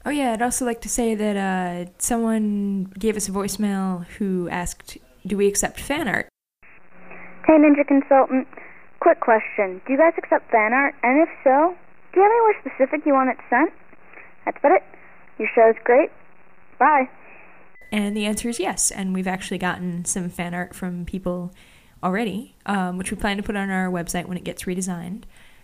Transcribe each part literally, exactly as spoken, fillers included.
Oh yeah, I'd also like to say that uh, someone gave us a voicemail who asked, do we accept fan art? Hey Ninja Consultant, quick question. Do you guys accept fan art? And if so, do you have anywhere specific you want it sent? That's about it. Your show's great. Bye. And the answer is yes, and we've actually gotten some fan art from people already, um, which we plan to put on our website when it gets redesigned.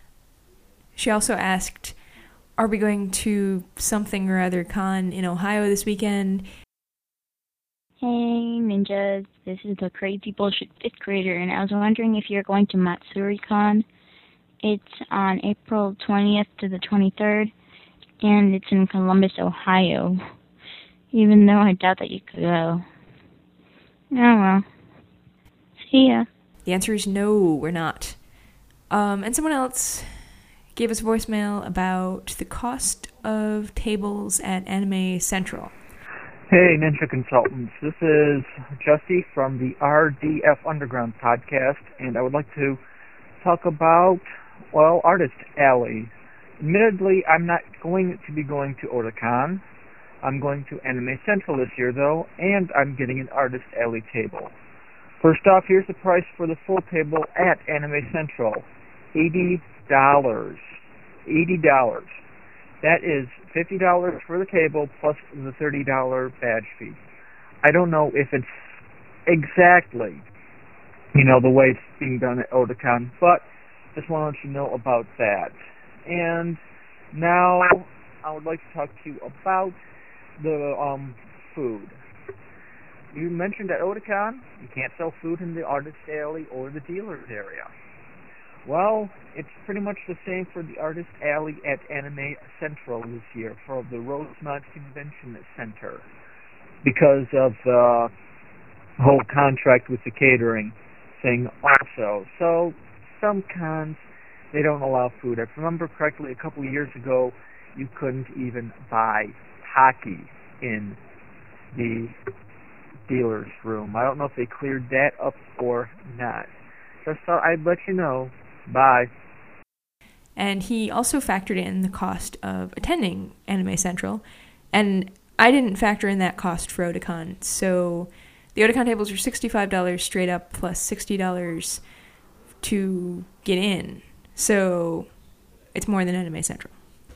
She also asked, are we going to something or other con in Ohio this weekend? Hey, ninjas. This is the crazy bullshit fifth grader, and I was wondering if you're going to MatsuriCon. It's on April twentieth to the twenty-third, and it's in Columbus, Ohio. Even though I doubt that you could go. Oh well. See ya. The answer is no, we're not. Um, and someone else gave us a voicemail about the cost of tables at Anime Central. Hey, Ninja Consultants. This is Jesse from the R D F Underground podcast, and I would like to talk about, well, Artist Alley. Admittedly, I'm not going to be going to Otakon. I'm going to Anime Central this year, though, and I'm getting an Artist Alley table. First off, here's the price for the full table at Anime Central. eighty dollars. eighty dollars. That is fifty dollars for the table plus the thirty dollars badge fee. I don't know if it's exactly, you know, the way it's being done at Otakon, but just want to let you know about that. And now I would like to talk to you about the um, food. You mentioned at Otakon you can't sell food in the Artist Alley or the dealer's area. Well, it's pretty much the same for the Artist Alley at Anime Central this year for the Rosemont Convention Center because of the whole contract with the catering thing also. So some cons, they don't allow food. If I remember correctly, a couple of years ago, you couldn't even buy hockey in the dealer's room. I don't know if they cleared that up or not. Just thought I'd let you know. Bye. And he also factored in the cost of attending Anime Central, and I didn't factor in that cost for Otakon. So the Otakon tables are sixty-five dollars straight up plus sixty dollars to get in. So it's more than Anime Central.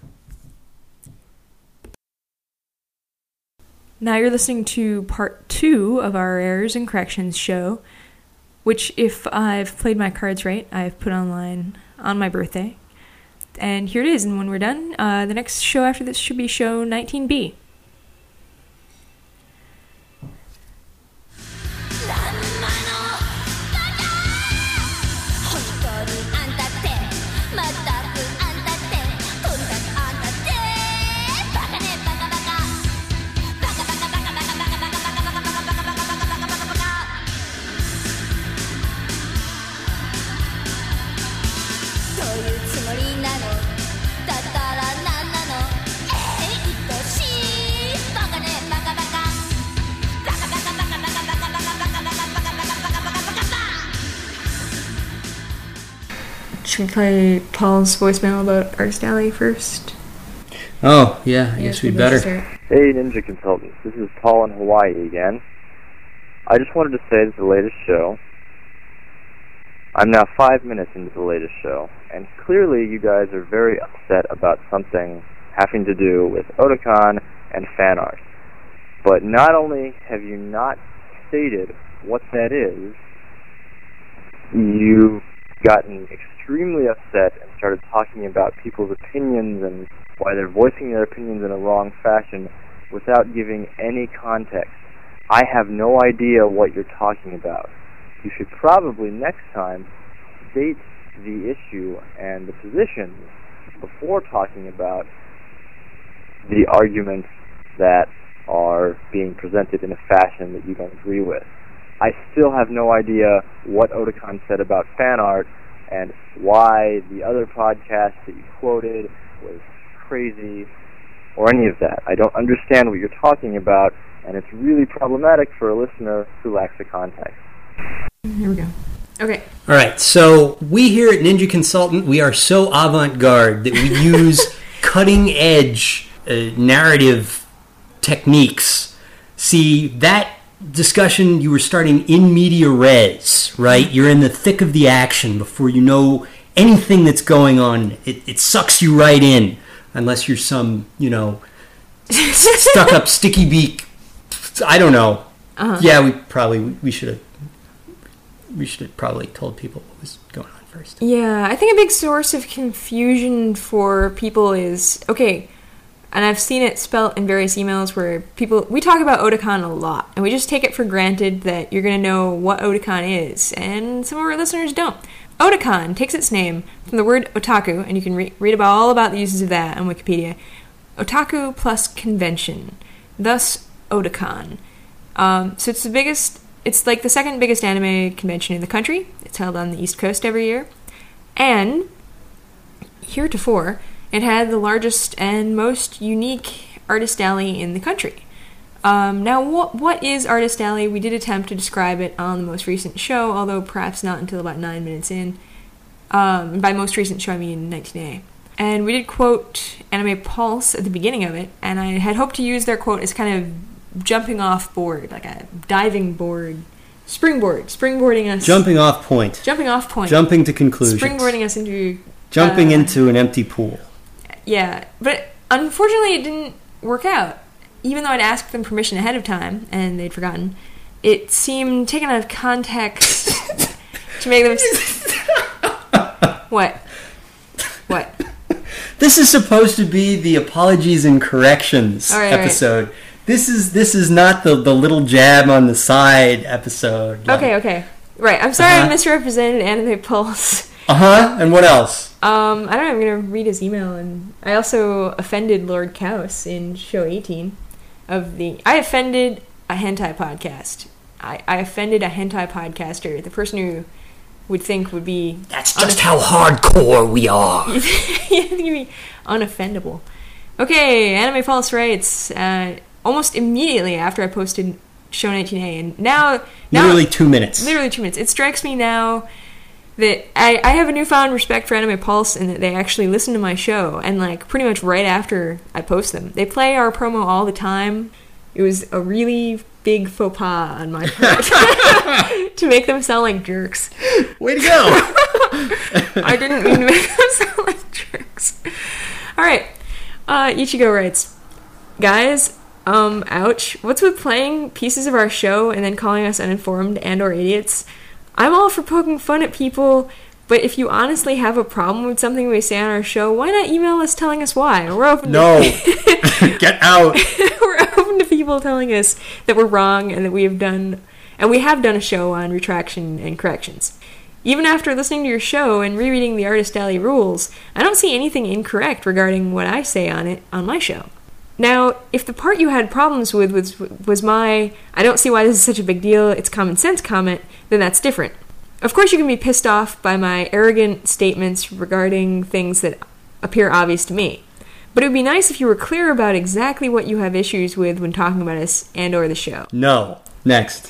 Now you're listening to part two of our Errors and Corrections show, which, if I've played my cards right, I've put online on my birthday. And here it is, and when we're done, uh, the next show after this should be show nineteen B. Should we play Paul's voicemail about Artist Alley first? Oh, yeah, I guess we'd better. Hey, Ninja Consultants. This is Paul in Hawaii again. I just wanted to say that the latest show, I'm now five minutes into the latest show, and clearly you guys are very upset about something having to do with Otakon and fan art. But not only have you not stated what that is, you've gotten extremely upset and started talking about people's opinions and why they're voicing their opinions in a wrong fashion without giving any context. I have no idea what you're talking about. You should probably next time state the issue and the positions before talking about the arguments that are being presented in a fashion that you don't agree with. I still have no idea what Otakon said about fan art and why the other podcast that you quoted was crazy or any of that. I don't understand what you're talking about, and it's really problematic for a listener who lacks the context. Here we go. Okay. All right, so we here at Ninja Consultant, we are so avant-garde that we use cutting-edge uh, narrative techniques. See, that discussion, you were starting in media res, right? You're in the thick of the action before you know anything that's going on. It, it sucks you right in, unless you're some, you know, stuck up sticky beak. I don't know. Uh-huh. Yeah, we probably we should have we should have probably told people what was going on first. Yeah, I think a big source of confusion for people is okay. And I've seen it spelt in various emails where people, we talk about Otakon a lot, and we just take it for granted that you're going to know what Otakon is, and some of our listeners don't. Otakon takes its name from the word otaku, and you can re- read about all about the uses of that on Wikipedia. Otaku plus convention, thus Otakon. Um, so it's the biggest, it's like the second biggest anime convention in the country. It's held on the East Coast every year. And heretofore, it had the largest and most unique artist alley in the country. Um, now, what what is Artist Alley? We did attempt to describe it on the most recent show, although perhaps not until about nine minutes in. Um, and by most recent show, I mean nineteen A. And we did quote Anime Pulse at the beginning of it, and I had hoped to use their quote as kind of jumping off board, like a diving board, springboard, springboarding us. Jumping off point. Jumping off point. Jumping to conclusions. Springboarding us into... Jumping uh, into an empty pool. Yeah, but unfortunately it didn't work out. Even though I'd asked them permission ahead of time, and they'd forgotten, it seemed taken out of context to make them... What? What? This is supposed to be the apologies and corrections all right, episode. All right. This is this is not the, the little jab on the side episode. Like, okay, okay. Right, I'm sorry uh-huh. I misrepresented Anime Pulse. Uh-huh, and what else? Um, I don't know, I'm going to read his email, and I also offended Lord Kaus in show eighteen of the... I offended a hentai podcast. I, I offended a hentai podcaster, the person who would think would be... That's just how hardcore we are. You think you'd be unoffendable. Okay, Anime Pulse writes, uh, almost immediately after I posted show nineteen A, and now... now literally two minutes. Literally two minutes. It strikes me now... that I, I have a newfound respect for Anime Pulse and that they actually listen to my show, and like pretty much right after I post them. They play our promo all the time. It was a really big faux pas on my part to make them sound like jerks. Way to go! I didn't mean to make them sound like jerks. Alright, uh, Ichigo writes, guys, um, ouch, what's with playing pieces of our show and then calling us uninformed and or idiots? I'm all for poking fun at people, but if you honestly have a problem with something we say on our show, why not email us telling us why? We're open no. to... Get out! We're open to people telling us that we're wrong and that we have done... And we have done a show on retraction and corrections. Even after listening to your show and rereading the Artist Alley rules, I don't see anything incorrect regarding what I say on it on my show. Now, if the part you had problems with was, was my, I don't see why this is such a big deal, it's common sense comment, then that's different. Of course you can be pissed off by my arrogant statements regarding things that appear obvious to me. But it would be nice if you were clear about exactly what you have issues with when talking about us and or the show. No. Next.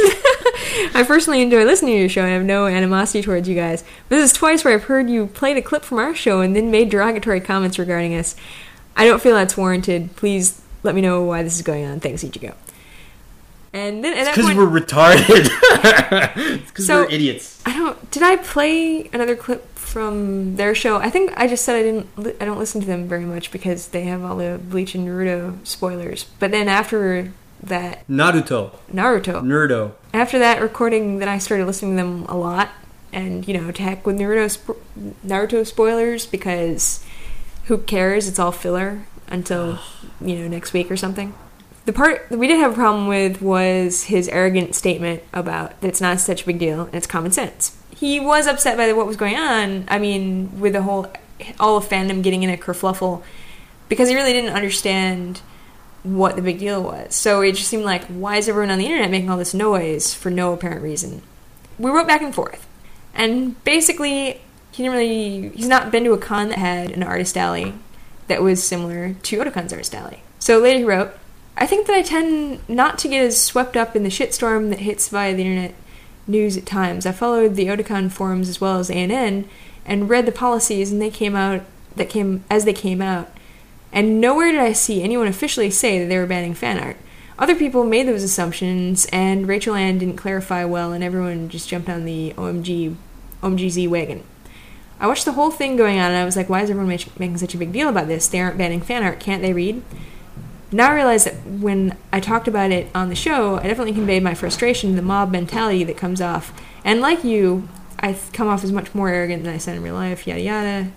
I personally enjoy listening to your show and have no animosity towards you guys. This is twice where I've heard you played a clip from our show and then made derogatory comments regarding us. I don't feel that's warranted. Please let me know why this is going on. Thanks, Ichigo. And then at that because point, we're retarded. It's because so, we're idiots. I don't. Did I play another clip from their show? I think I just said I didn't. I don't listen to them very much because they have all the Bleach and Naruto spoilers. But then after that, Naruto, Naruto, Naruto. After that recording, then I started listening to them a lot, and you know, to heck with Naruto sp- Naruto spoilers because. Who cares? It's all filler until, you know, next week or something. The part that we did have a problem with was his arrogant statement about that it's not such a big deal and it's common sense. He was upset by what was going on, I mean, with the whole, all of fandom getting in a kerfluffle, because he really didn't understand what the big deal was. So it just seemed like, why is everyone on the internet making all this noise for no apparent reason? We wrote back and forth. And basically... He didn't really, he's not been to a con that had an artist alley that was similar to Otakon's artist alley. So later he wrote, I think that I tend not to get as swept up in the shitstorm that hits via the internet news at times. I followed the Otakon forums as well as A N N and read the policies and they came out, that came as they came out. And nowhere did I see anyone officially say that they were banning fan art. Other people made those assumptions, and Rachel Ann didn't clarify well, and everyone just jumped on the O M G, O M G Z wagon. I watched the whole thing going on, and I was like, why is everyone make, making such a big deal about this? They aren't banning fan art. Can't they read? Now I realize that when I talked about it on the show, I definitely conveyed my frustration, the mob mentality that comes off. And like you, I th- come off as much more arrogant than I said in real life, yada yada.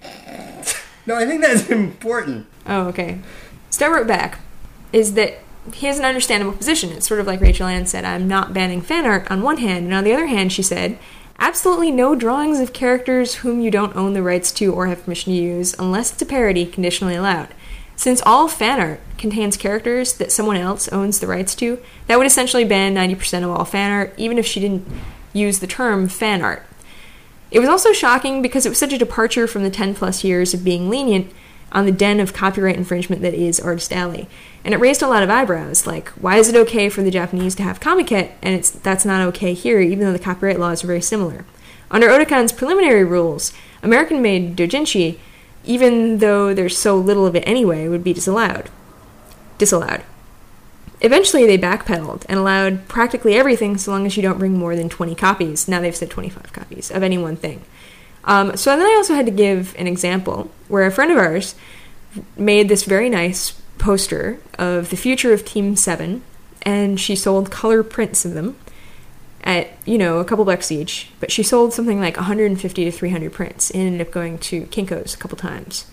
No, I think that's important. Oh, okay. So I wrote back, is that he has an understandable position. It's sort of like Rachel Ann said, I'm not banning fan art on one hand, and on the other hand, she said, absolutely no drawings of characters whom you don't own the rights to or have permission to use, unless it's a parody, conditionally allowed. Since all fan art contains characters that someone else owns the rights to, that would essentially ban ninety percent of all fan art, even if she didn't use the term fan art. It was also shocking because it was such a departure from the ten plus years of being lenient on the den of copyright infringement that is Artist Alley. And it raised a lot of eyebrows, like, why is it okay for the Japanese to have Comiket, and it's that's not okay here, even though the copyright laws are very similar. Under Otacon's preliminary rules, American-made doujinshi, even though there's so little of it anyway, would be disallowed. Disallowed. Eventually, they backpedaled and allowed practically everything so long as you don't bring more than twenty copies. Now they've said twenty-five copies of any one thing. Um, so then I also had to give an example where a friend of ours made this very nice poster of the future of Team seven, and she sold color prints of them at, you know, a couple bucks each, but she sold something like one hundred fifty to three hundred prints and ended up going to Kinko's a couple times.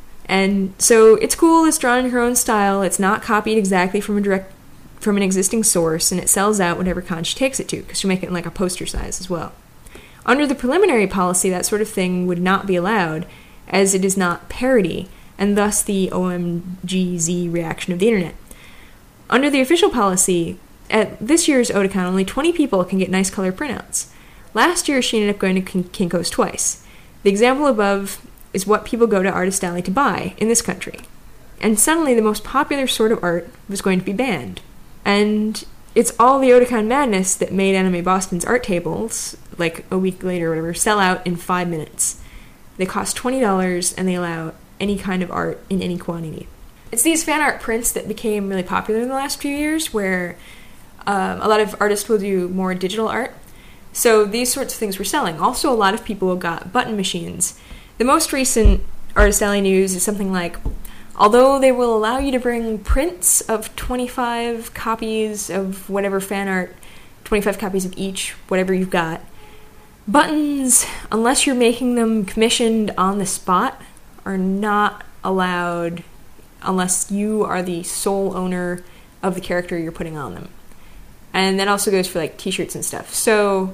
And so it's cool, it's drawn in her own style, it's not copied exactly from a direct from an existing source, and it sells out whatever con she takes it to, because she'll make it in like a poster size as well. Under the preliminary policy, that sort of thing would not be allowed, as it is not parody, and thus the O M G Z reaction of the internet. Under the official policy, at this year's Otakon, only twenty people can get nice color printouts. Last year, she ended up going to Kinko's twice. The example above is what people go to Artist Alley to buy in this country. And suddenly, the most popular sort of art was going to be banned. And it's all the Otakon madness that made Anime Boston's art tables, like a week later or whatever, sell out in five minutes. They cost twenty dollars, and they allow any kind of art in any quantity. It's these fan art prints that became really popular in the last few years, where um, a lot of artists will do more digital art. So these sorts of things were selling. Also, a lot of people got button machines. The most recent Artist Alley news is something like, although they will allow you to bring prints of twenty-five copies of whatever fan art, twenty-five copies of each, whatever you've got, buttons, unless you're making them commissioned on the spot, are not allowed unless you are the sole owner of the character you're putting on them. And that also goes for like t-shirts and stuff. So,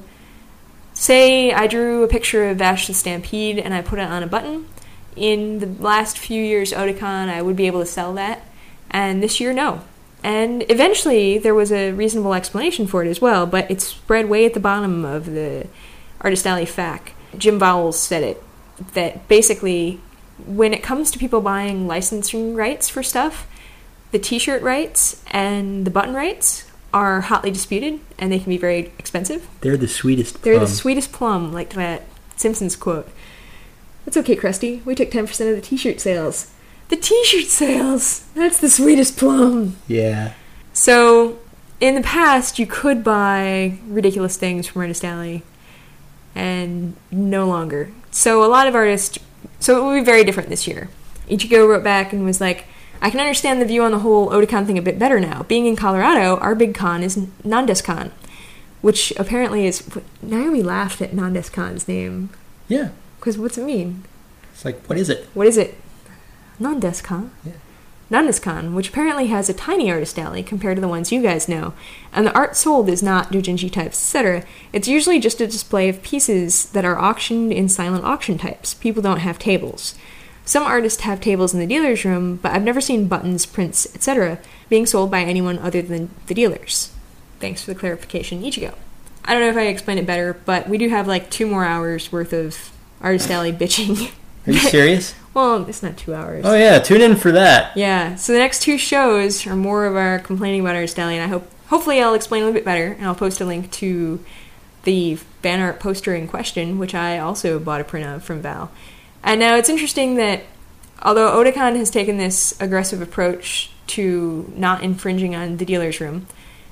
say I drew a picture of Vash the Stampede and I put it on a button. In the last few years Otakon, I would be able to sell that, and this year, no. And eventually, there was a reasonable explanation for it as well, but it's spread way at the bottom of the Artist Alley F A Q. Jim Vowles said it, that basically, when it comes to people buying licensing rights for stuff, the t-shirt rights and the button rights are hotly disputed, and they can be very expensive. They're the sweetest plum. They're the sweetest plum, like that Simpsons quote. That's okay, Krusty. We took ten percent of the t-shirt sales. The t-shirt sales! That's the sweetest plum. Yeah. So, in the past, you could buy ridiculous things from Artist Alley, and no longer. So a lot of artists... So it will be very different this year. Ichigo wrote back and was like, I can understand the view on the whole Otakon thing a bit better now. Being in Colorado, our big con is Nandescon, which apparently is... Naomi laughed at Nandescon's name. Yeah. Because what's it mean? It's like, what is it? What is it? Nandescon? Yeah. Nandescon, which apparently has a tiny Artist Alley compared to the ones you guys know. And the art sold is not doujinshi types, et cetera. It's usually just a display of pieces that are auctioned in silent auction types. People don't have tables. Some artists have tables in the dealer's room, but I've never seen buttons, prints, et cetera being sold by anyone other than the dealers. Thanks for the clarification, Ichigo. I don't know if I explained it better, but we do have like two more hours worth of Artist Alley bitching. Are you serious? Well, it's not two hours. Oh yeah, tune in for that. Yeah, so the next two shows are more of our complaining about Artist Alley, and I hope, hopefully I'll explain a little bit better, and I'll post a link to the fan art poster in question, which I also bought a print of from Val. And now it's interesting that although Otakon has taken this aggressive approach to not infringing on the dealer's room,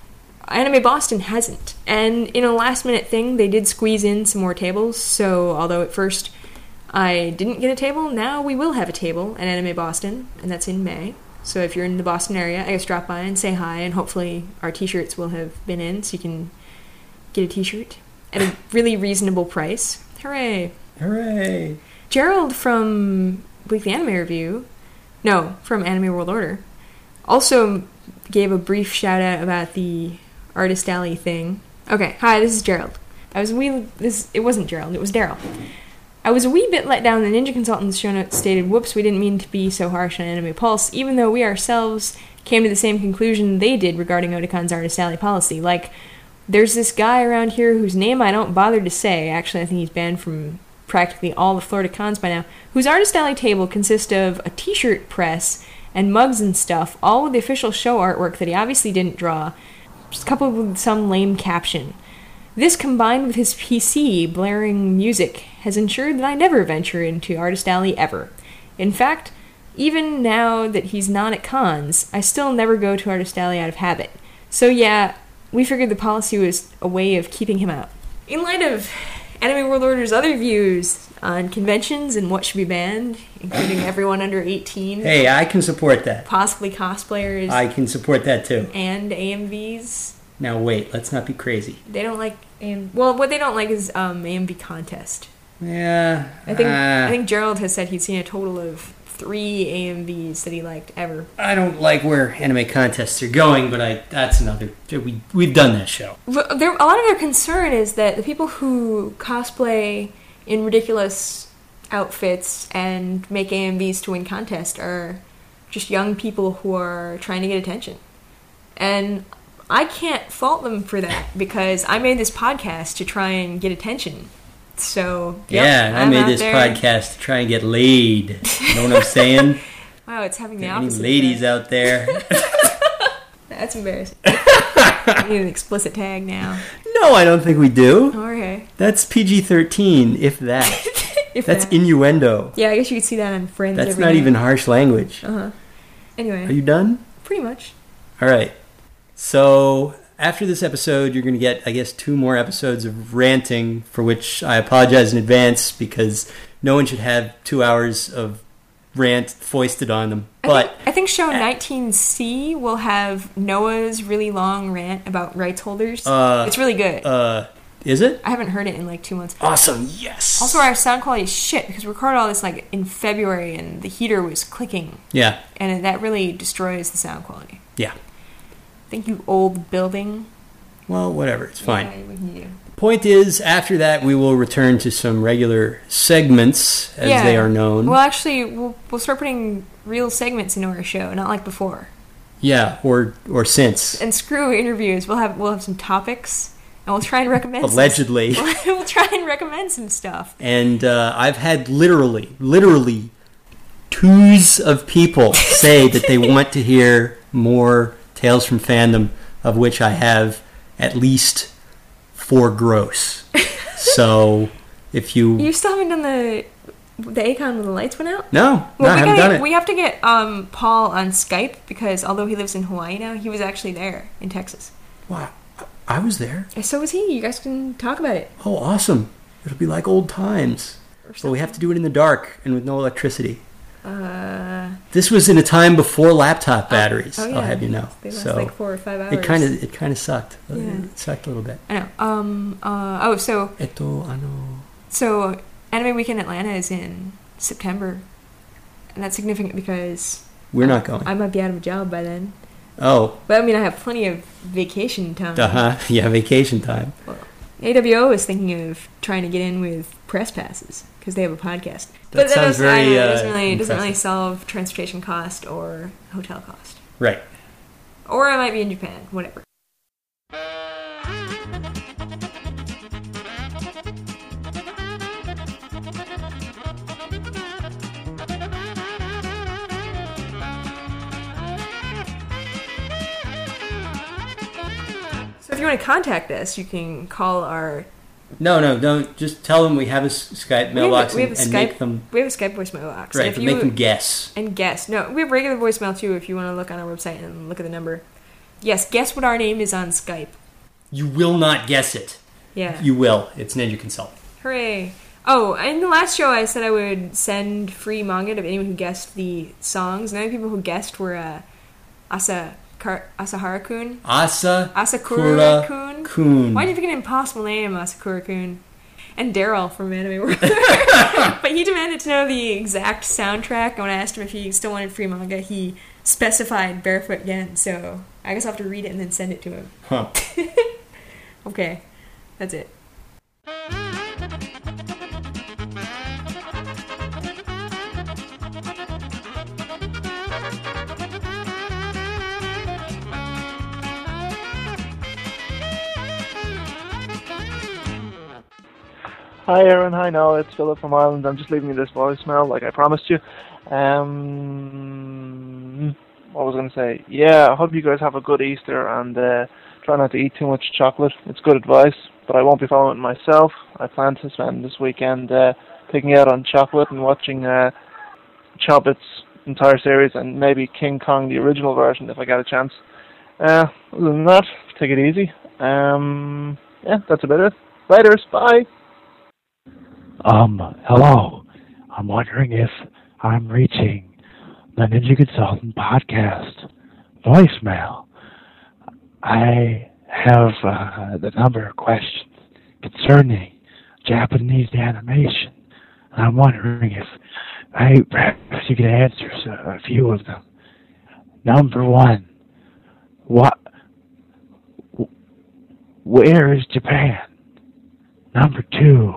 Anime Boston hasn't. And in a last-minute thing, they did squeeze in some more tables, so although at first I didn't get a table, now we will have a table at Anime Boston, and that's in May. So if you're in the Boston area, I guess drop by and say hi, and hopefully our t-shirts will have been in, so you can get a t-shirt at a really reasonable price. Hooray! Hooray! Gerald from Weekly Anime Review, no, from Anime World Order, also gave a brief shout-out about the Artist Alley thing. Okay, hi, this is Gerald. I was a wee... This, it wasn't Gerald, it was Daryl. I was a wee bit let down. The Ninja Consultant's show notes stated, whoops, we didn't mean to be so harsh on Anime Pulse, even though we ourselves came to the same conclusion they did regarding Otakon's Artist Alley policy. Like, there's this guy around here whose name I don't bother to say, actually I think he's banned from practically all the Florida cons by now, whose Artist Alley table consists of a t-shirt press and mugs and stuff, all with the official show artwork that he obviously didn't draw, just coupled with some lame caption. This, combined with his P C blaring music, has ensured that I never venture into Artist Alley ever. In fact, even now that he's not at cons, I still never go to Artist Alley out of habit. So yeah, we figured the policy was a way of keeping him out. In light of Anime World Order's other views on conventions and what should be banned, including everyone under eighteen. Hey, I can support that. Possibly cosplayers. I can support that too. And A M Vs. Now wait, let's not be crazy. They don't like A M... Well, what they don't like is um, A M V contest. Yeah. I think uh, I think Gerald has said he's seen a total of three A M Vs that he liked ever. I don't like where anime contests are going, but I that's another... We, we've done that show. There, a lot of their concern is that the people who cosplay in ridiculous outfits and make A M Vs to win contests are just young people who are trying to get attention. And I can't fault them for that because I made this podcast to try and get attention. So, yep, yeah, and I I'm made out this there. podcast to try and get laid. You know what I'm saying? Wow, it's having the Any opposite. ladies effect. out there? That's embarrassing. I need an explicit tag now. No, I don't think we do. Okay. That's P G thirteen, if that. If That's that. innuendo. Yeah, I guess you could see that on Friends. That's every not night. even harsh language. Uh-huh. Anyway. Are you done? Pretty much. All right. So after this episode, you're going to get, I guess, two more episodes of ranting, for which I apologize in advance because no one should have two hours of rant foisted on them. I But think, I think show nineteen C will have Noah's really long rant about rights holders. Uh, it's really good. uh, is it? I haven't heard it in like two months. Awesome. Yes. Also, our sound quality is shit because we recorded all this like in February and the heater was clicking. Yeah. And that really destroys the sound quality. Yeah. Thank you, old building. Well, whatever. It's fine. Yeah, what can you do? Point is, after that, we will return to some regular segments, as Yeah. they are known. Well, actually, we'll, we'll start putting real segments into our show, not like before. Yeah, or or since. And screw interviews. We'll have we'll have some topics, and we'll try and recommend. Allegedly. Some, we'll try and recommend some stuff. And uh, I've had literally, literally, twos of people say that they want to hear more Tales from Fandom, of which I have at least four gross. So, if you... You still haven't done the the Akon when the lights went out? No, no, Well, I we haven't gotta, done it. We have to get um, Paul on Skype because although he lives in Hawaii now, he was actually there in Texas. Wow, I was there. And so was he. You guys can talk about it. Oh, awesome. It'll be like old times. But we have to do it in the dark and with no electricity. Uh, This was in a time before laptop batteries, oh, yeah. I'll have you know. They last so like four or five hours. it kind of it kind of sucked. Yeah. It sucked a little bit. I know. Um. Uh. Oh. So. Eto ano. So Anime Weekend Atlanta is in September, and that's significant because We're not going. I might be out of a job by then. Oh. But I mean, I have plenty of vacation time. Uh huh. Yeah, vacation time. Well, A W O is thinking of trying to get in with press passes because they have a podcast. That but sounds doesn't, I don't very, know, it uh, doesn't really, it doesn't really impressive. solve transportation cost or hotel cost. Right. Or I might be in Japan. Whatever. So if you want to contact us, you can call our No, no, don't. Just tell them we have a Skype mailbox we have a, we have and, and Skype, make them... We have a Skype voicemail box. Right, if but you, make them guess. And guess. No, we have regular voicemail, too, if you want to look on our website and look at the number. Yes, guess what our name is on Skype. You will not guess it. Yeah. You will. It's Ninja Consultant. Hooray. Oh, in the last show, I said I would send free manga to anyone who guessed the songs. And the only people who guessed were uh, Asa Kar- Asahara-kun. Asa Asakura-kun. Kun. Why did you pick an impossible name, Asakura-kun? And Daryl from Anime World. But he demanded to know the exact soundtrack. And when I asked him if he still wanted free manga, he specified Barefoot Gen. So I guess I'll have to read it and then send it to him. Huh. Okay. That's it. Hi Aaron, hi Noel, it's Philip from Ireland. I'm just leaving you this voicemail like I promised you. Um, what was I going to say? Yeah, I hope you guys have a good Easter and uh, try not to eat too much chocolate. It's good advice, but I won't be following it myself. I plan to spend this weekend uh, picking out on chocolate and watching uh, Chobits entire series and maybe King Kong, the original version, if I get a chance. Uh, other than that, take it easy. Um, yeah, that's about it. Laters, bye! Um, hello. I'm wondering if I'm reaching the Ninja Consultant podcast voicemail. I have uh, the number of questions concerning Japanese animation. And I'm wondering if I perhaps you could answer a few of them. Number one, what? Where is Japan? Number two.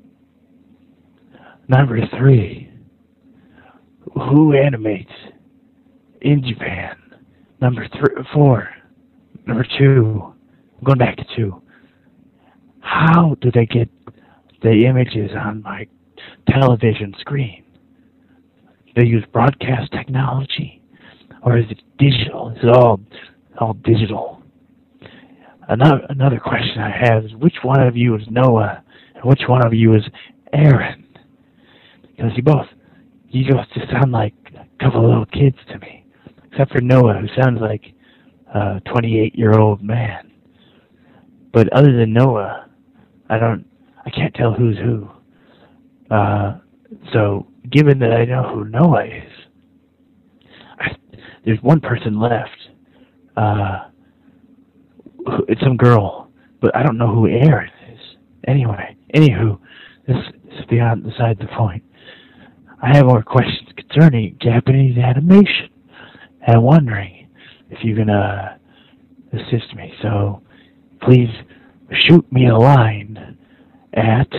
Number three, who animates in Japan? Number three, four. Number two, I'm going back to two. How do they get the images on my television screen? Do they use broadcast technology, or is it digital? Is it all all digital? Another another question I have is, which one of you is Noah, and which one of you is Aaron? Because you both, you both just sound like a couple of little kids to me. Except for Noah, who sounds like a twenty-eight-year-old man. But other than Noah, I don't, I can't tell who's who. Uh, so, given that I know who Noah is, I, there's one person left. Uh, who, it's some girl, but I don't know who Aaron is. Anyway, anywho, this, this is beyond beside the point. I have more questions concerning Japanese animation, and I'm wondering if you can uh, assist me. So please shoot me a line at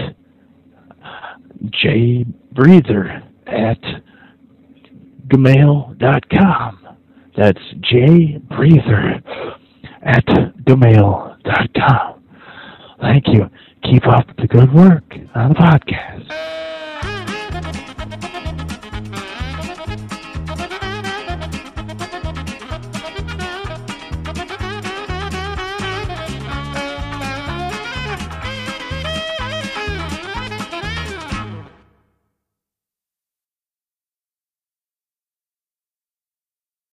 jbreather at gmail dot com. That's jbreather at gmail dot com. Thank you. Keep up the good work on the podcast.